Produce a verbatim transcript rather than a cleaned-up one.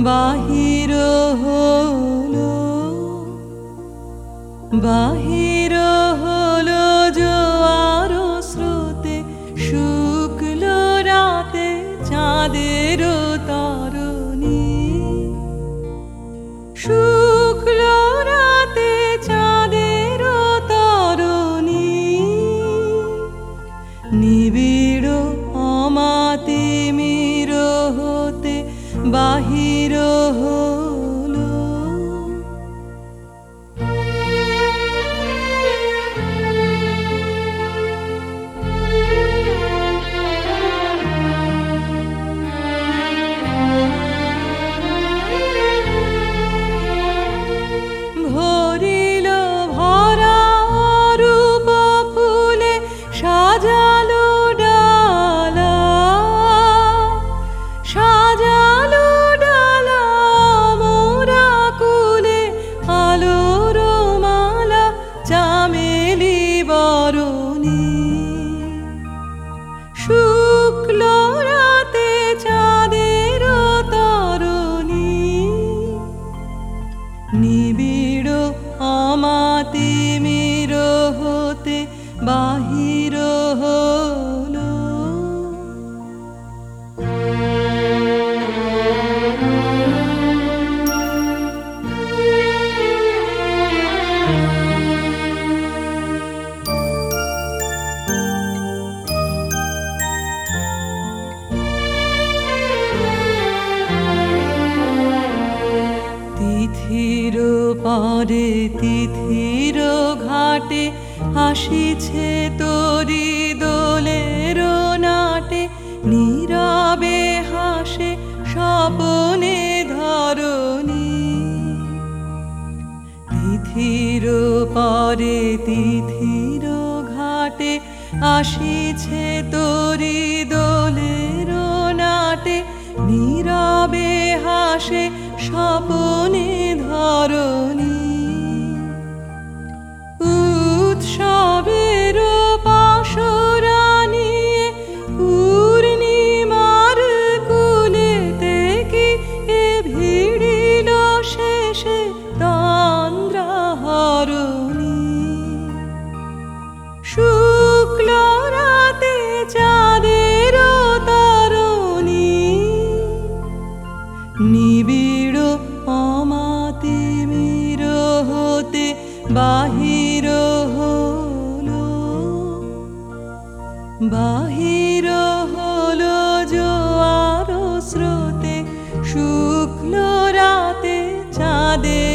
বাহির হলো বাহির হলো জোয়ার স্রোতে, শুক্ল রাতে চাঁদের তরণী। শুক্ল রাতে চাঁদের তরণী, নিবিড় অমাতিমির হতে বাহির হলো। ভরিল ভরা রূপ ফুলে সাজালো ডালা, সাজালো ডালা মোরা কুলে আলোর মালা চামেলি বরণী। শুক্ল রাতে চাঁদের তরণী, নিবিড় অমাতিমির হতে বাহির হলো। তিথির পরে তিথির ঘাটে হাসিছে তোরি দোলের নাটে, নীরবে হাসে স্বপনে ধরণী। তিথির পরে তিথির ঘাটে আসিছে তোরি দোলের নাটে, নীরবে হাসে স্বপনে ধরণী। উৎসবের পাশরা নিয়ে পূর্ণিমার কুলেতে কি এ ভিড়িল শেষে তন্দ্রাহরণী। শুক্ল রাতে চাঁদের তরণী, নিবিড় অমাতিমির হতে বাহির হলো। বাহির হলো জোয়ার স্রোতে, শুক্ল রাতে চাঁদের